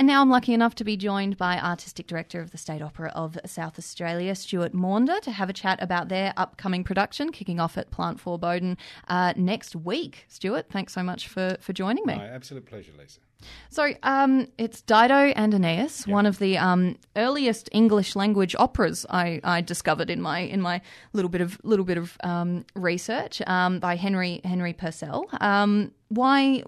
And now I'm lucky enough to be joined by Artistic Director of the State Opera of South Australia, Stuart Maunder, to have a chat about their upcoming production kicking off at Plant 4 Bowden next week. Stuart, thanks so much for joining me. My absolute pleasure, Lisa. So it's Dido and Aeneas, one of the earliest English language operas I discovered in my little bit of research by Henry Purcell. Why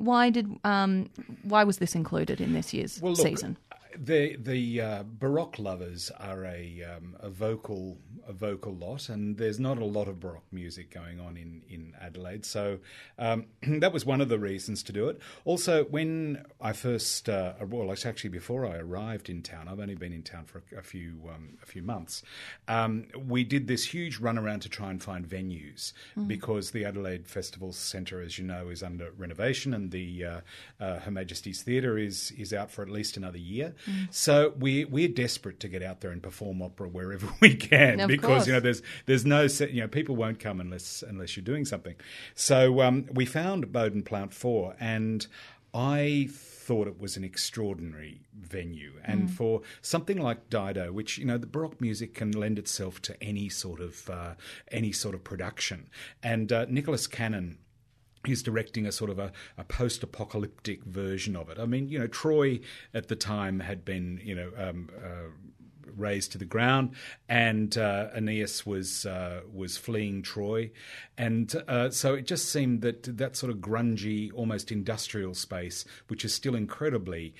was this included in this year's season? The Baroque lovers are a vocal lot, and there's not a lot of Baroque music going on in Adelaide, so that was one of the reasons to do it. Also, when I first, it's actually before I arrived in town. I've only been in town for a few months. We did this huge run around to try and find venues because the Adelaide Festival Centre, as you know, is under renovation, and the Her Majesty's Theatre is out for at least another year. So we're desperate to get out there and perform opera wherever we can, because there's no set, people won't come unless you're doing something. So we found Bowden Plant 4, and I thought it was an extraordinary venue. And for something like Dido, which the Baroque music can lend itself to any sort of production, and Nicholas Cannon. He's directing a sort of a post-apocalyptic version of it. I mean, Troy at the time had been, razed to the ground, and Aeneas was fleeing Troy, and so it just seemed that sort of grungy, almost industrial space, which is still incredibly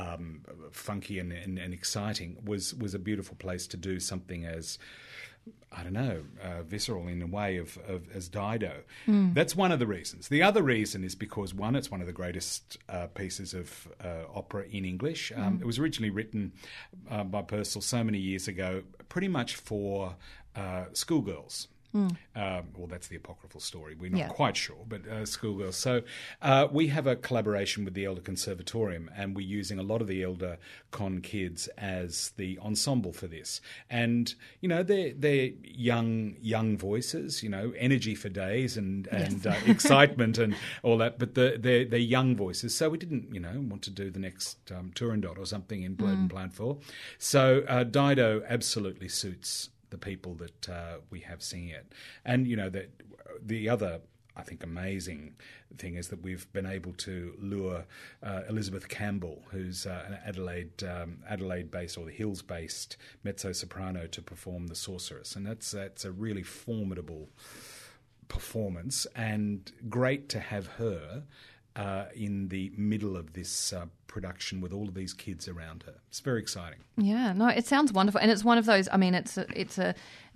funky and exciting, was a beautiful place to do something as, I don't know, visceral in a way as Dido. That's one of the reasons. The other reason is because, one, it's one of the greatest pieces of opera in English. It was originally written by Purcell so many years ago, pretty much for schoolgirls. Well, that's the apocryphal story. We're not quite sure, but schoolgirls. So we have a collaboration with the Elder Conservatorium, and we're using a lot of the Elder Con kids as the ensemble for this. And they're young voices, energy for days and excitement and all that. But they're young voices, so we didn't want to do the next Turandot or something in Bowden Plant 4. So Dido absolutely suits the people that we have singing it. And, that the other, I think, amazing thing is that we've been able to lure Elizabeth Campbell, who's an Adelaide-based or the Hills-based mezzo-soprano, to perform The Sorceress. And that's a really formidable performance, and great to have her in the middle of this production with all of these kids around her. It's very exciting. Yeah, no, it sounds wonderful, and it's one of those. I mean, it's a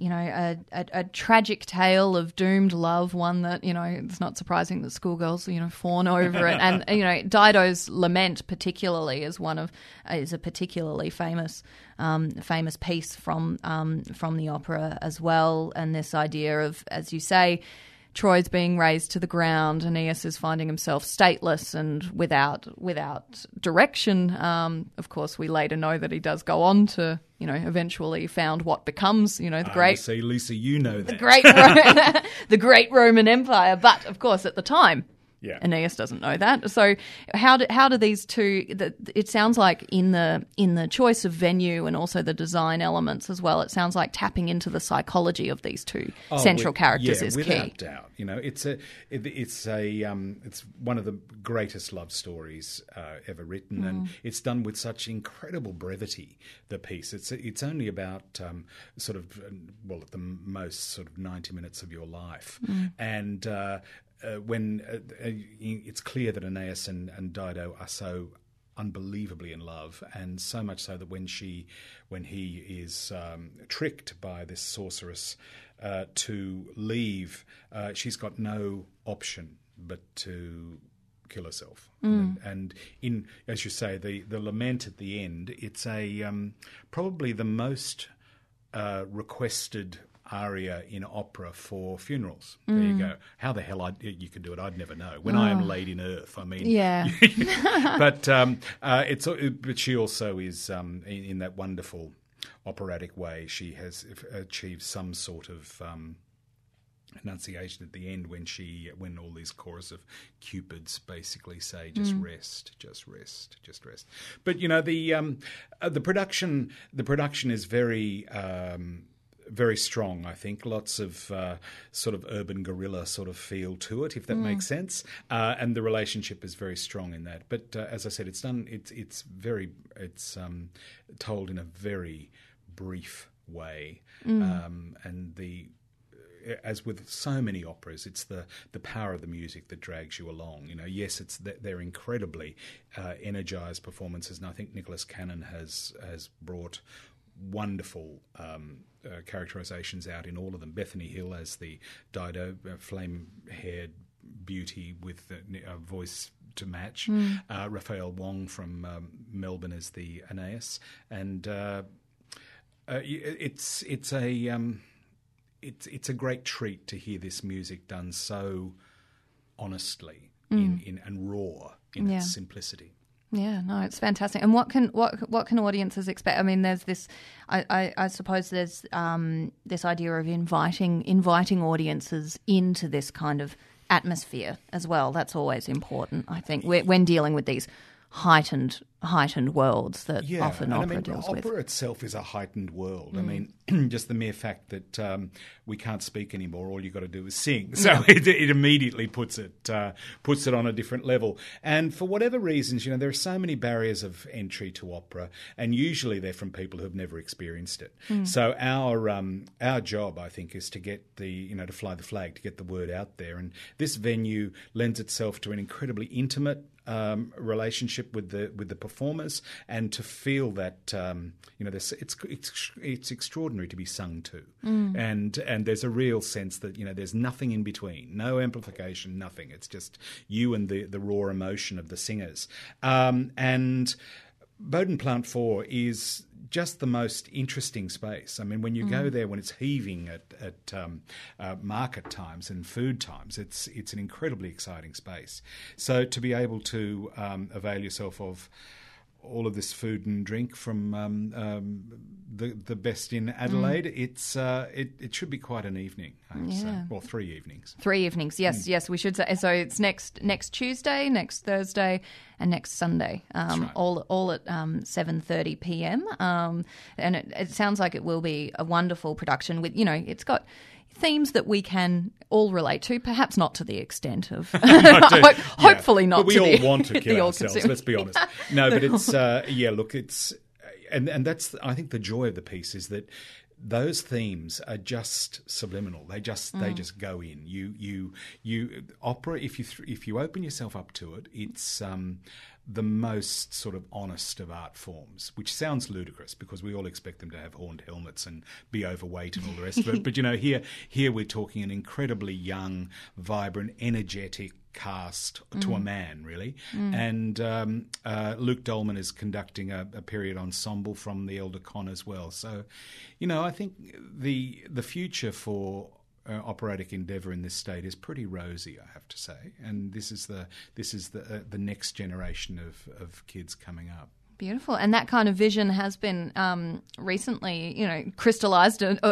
tragic tale of doomed love. One that it's not surprising that schoolgirls fawn over it, and Dido's lament particularly is a particularly famous piece from the opera as well, and this idea of, as you say, Troy's being razed to the ground. Aeneas is finding himself stateless and without direction. Of course, we later know that he does go on to, eventually found what becomes, the great. See, Lisa, you know that the great Roman Empire. But of course, at the time, Yeah. Aeneas doesn't know that. So how do these two? It sounds like in the choice of venue and also the design elements as well. It sounds like tapping into the psychology of these two central characters is without key. Doubt. You know, it's one of the greatest love stories ever written, and it's done with such incredible brevity. The piece. It's only about at the most sort of 90 minutes of your life, and. When it's clear that Aeneas and Dido are so unbelievably in love, and so much so that when he is tricked by this sorceress to leave, she's got no option but to kill herself. And in, as you say, the lament at the end, it's probably the most requested aria in opera for funerals. There you go. How the hell you could do it, I'd never know. When I am laid in earth, I mean... Yeah. But she also is, in that wonderful operatic way, she has achieved some sort of enunciation at the end when all these chorus of cupids basically say just rest, just rest, just rest. But the production is very very strong, I think. Lots of sort of urban guerrilla sort of feel to it, if that makes sense. And the relationship is very strong in that. But as I said, it's told in a very brief way, and as with so many operas, it's the power of the music that drags you along. Yes, they're incredibly energised performances, and I think Nicholas Cannon has brought wonderful characterisations out in all of them. Bethany Hill as the Dido, flame-haired beauty with a voice to match. Raphael Wong from Melbourne as the Aeneas, and it's a great treat to hear this music done so honestly and raw in its simplicity. Yeah, no, it's fantastic. And what can audiences expect? I mean, there's this. I suppose there's this idea of inviting audiences into this kind of atmosphere as well. That's always important, I think, when dealing with these heightened worlds that often opera deals with. Opera itself is a heightened world. I mean, just the mere fact that we can't speak anymore, all you've got to do is sing. So it immediately puts it on a different level. And for whatever reasons, there are so many barriers of entry to opera, and usually they're from people who have never experienced it. So our job, I think, is to get to fly the flag, to get the word out there. And this venue lends itself to an incredibly intimate relationship with the performers, and to feel that it's extraordinary to be sung to, and there's a real sense that there's nothing in between, no amplification, nothing. It's just you and the raw emotion of the singers, and Bodenplant 4 is just the most interesting space. I mean, when you go there, when it's heaving at market times and food times, it's an incredibly exciting space. So to be able to avail yourself of all of this food and drink from the best in Adelaide, it should be quite an evening, I would say. Well, 3 evenings. 3 evenings, yes, we should say. So it's next Tuesday, next Thursday, and next Sunday, right. all at 7:30 p.m. And it sounds like it will be a wonderful production with, it's got themes that we can all relate to, perhaps not to the extent of hopefully not. But we to all the, want to kill ourselves. Let's be honest. No, but it's look, it's and that's, I think, the joy of the piece is that those themes are just subliminal. They just go in. You opera, if you open yourself up to it, it's the most sort of honest of art forms, which sounds ludicrous because we all expect them to have horned helmets and be overweight and all the rest of it. But here we're talking an incredibly young, vibrant, energetic cast to a man, really. And Luke Dolman is conducting a period ensemble from the Elder Con as well. So, I think the future for operatic endeavour in this state is pretty rosy, I have to say. And this is the next generation of kids coming up. Beautiful, and that kind of vision has been recently, crystallised, in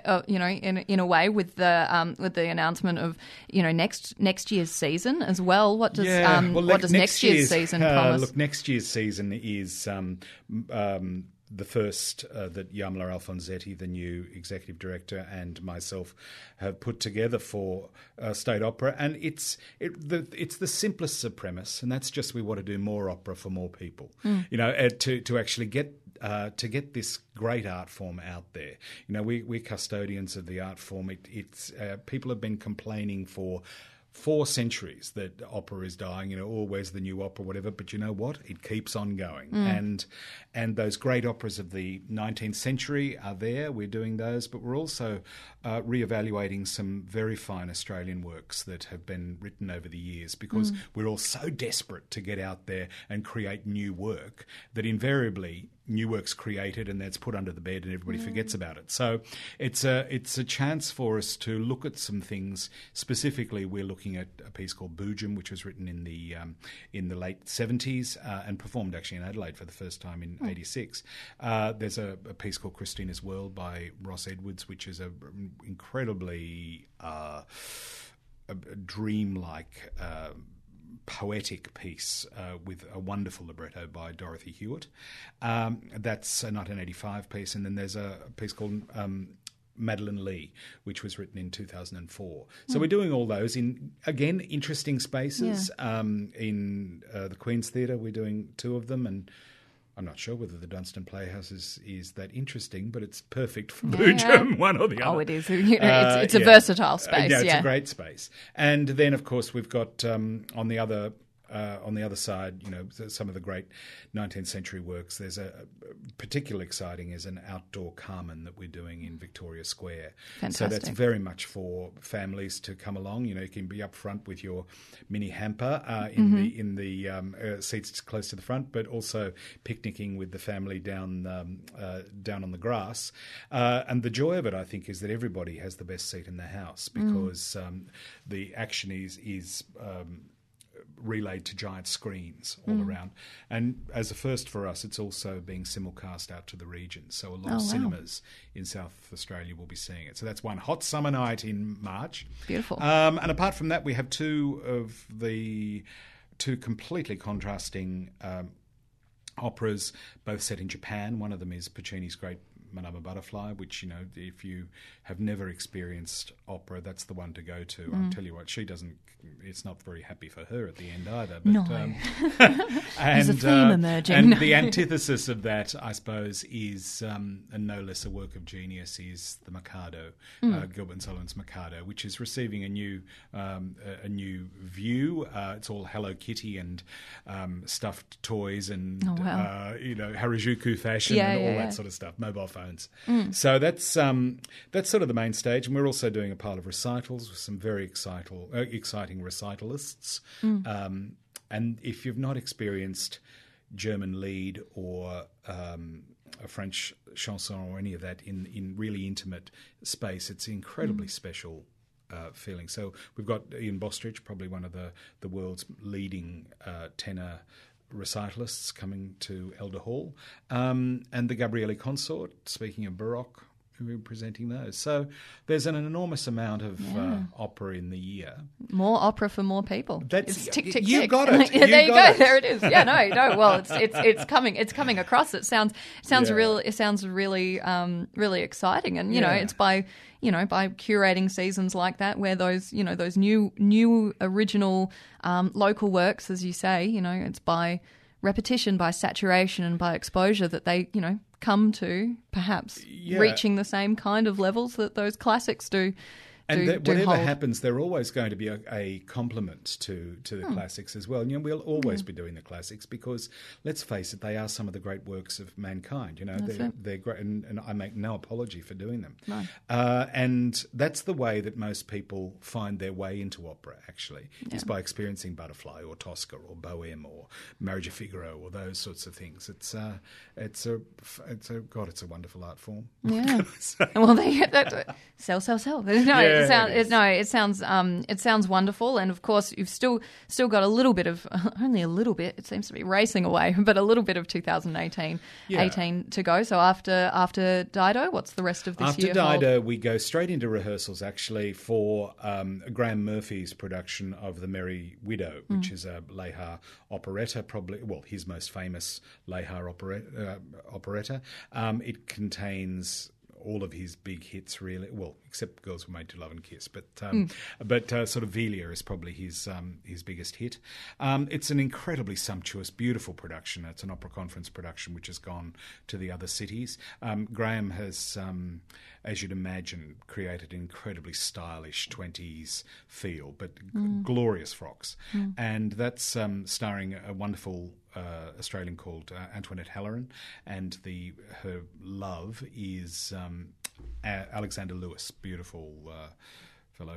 a way with the announcement of next year's season as well. What does next year's season promise? Look, next year's season is the first that Yamala Alfonsetti, the new executive director, and myself have put together for State Opera, and it's the simplest of premise, and that's just we want to do more opera for more people. To actually get this great art form out there. We're custodians of the art form. It's people have been complaining for 4 centuries that opera is dying, where's the new opera, whatever. But you know what? It keeps on going. And those great operas of the 19th century are there. We're doing those, but we're also reevaluating some very fine Australian works that have been written over the years, because we're all so desperate to get out there and create new work that invariably new work's created and that's put under the bed and everybody forgets about it. So it's a chance for us to look at some things. Specifically, we're looking at a piece called Boojum, which was written in the late 70s and performed actually in Adelaide for the first time in 86. There's a piece called Christina's World by Ross Edwards, which is a incredibly dreamlike poetic piece with a wonderful libretto by Dorothy Hewitt. That's a 1985 piece, and then there's a piece called Madeline Lee, which was written in 2004. So we're doing all those in, again, interesting spaces. In the Queen's Theatre, we're doing 2 of them, and I'm not sure whether the Dunstan Playhouse is that interesting, but it's perfect for Boojum, one or the other. Oh, it is. It's a versatile space. It's a great space. And then, of course, we've got on the other side, some of the great 19th century works. There's a particularly exciting is an outdoor Carmen that we're doing in Victoria Square. Fantastic. So that's very much for families to come along. You can be up front with your mini hamper in the seats close to the front, but also picnicking with the family down on the grass. And the joy of it, I think, is that everybody has the best seat in the house because the action is relayed to giant screens all around. And as a first for us, it's also being simulcast out to the region. So a lot of cinemas in South Australia will be seeing it. So that's one hot summer night in March. Beautiful. And apart from that, we have two completely contrasting operas, both set in Japan. One of them is Puccini's great Madama Butterfly, which, if you have never experienced opera, that's the one to go to. I'll tell you what, it's not very happy for her at the end either. But, no. There's a theme emerging. And the antithesis of that, I suppose, is, and no less a work of genius, is the Mikado, Gilbert and Sullivan's Mikado, which is receiving a new view. It's all Hello Kitty and stuffed toys and, Harajuku fashion and all that sort of stuff, mobile phones. So that's sort of the main stage, and we're also doing a pile of recitals with some very exciting recitalists. And if you've not experienced German Lied or a French chanson or any of that in really intimate space, it's incredibly special feeling. So we've got Ian Bostridge, probably one of the world's leading tenor recitalists, coming to Elder Hall, and the Gabrieli Consort, speaking of Baroque, who are presenting those. So there's an enormous amount of opera in the year. More opera for more people. It's tick, tick, you tick. got it. There you go. There it is. Yeah, no. Well, it's coming. It's coming across. It sounds really exciting, and it's by curating seasons like that where those new original local works, as you say, it's by repetition, by saturation, and by exposure that they come to perhaps reaching the same kind of levels that those classics do. And whatever happens, they're always going to be a complement to the classics as well. We'll always be doing the classics because, let's face it, they are some of the great works of mankind. They're great, and I make no apology for doing them. No. And that's the way that most people find their way into opera, actually, is by experiencing Butterfly or Tosca or Bohème or Marriage of Figaro or those sorts of things. It's a wonderful art form. Yeah. Well, sell. It sounds wonderful, and of course you've still got a little bit of only a little bit. It seems to be racing away, but a little bit of 2018 to go. So after Dido, what's the rest of this year? After Dido, we go straight into rehearsals actually for Graham Murphy's production of The Merry Widow, which is a Lehar operetta, probably his most famous Lehar operetta. It contains all of his big hits, really. Well, except Girls Were Made to Love and Kiss, but sort of Velia is probably his biggest hit. It's an incredibly sumptuous, beautiful production. It's an opera conference production which has gone to the other cities. Graham has, as you'd imagine, created an incredibly stylish 20s feel, but glorious frocks. And that's starring a wonderful Australian called Antoinette Halloran, and her love is Alexander Lewis, beautiful fellow.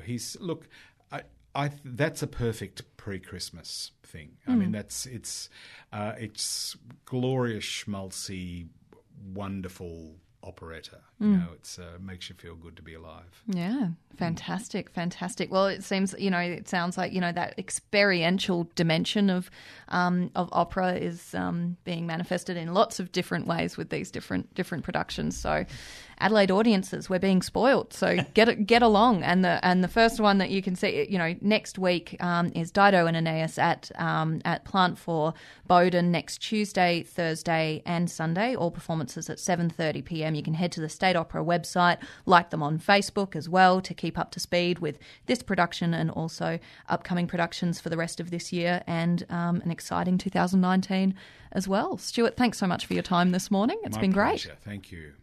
That's a perfect pre-Christmas thing. I mean, it's glorious, schmaltzy wonderful operetta. You know, it's makes you feel good to be alive. Yeah, fantastic. Well, it seems, it sounds like, that experiential dimension of opera is being manifested in lots of different ways with these different productions. So, Adelaide audiences, we're being spoiled. So get along. And the first one that you can see, next week is Dido and Aeneas at Plant 4 Bowden next Tuesday, Thursday, and Sunday. All performances at 7:30 p.m. You can head to the State Opera website, like them on Facebook as well, to keep up to speed with this production and also upcoming productions for the rest of this year and an exciting 2019 as well. Stuart, thanks so much for your time this morning. It's been great. Pleasure. Thank you.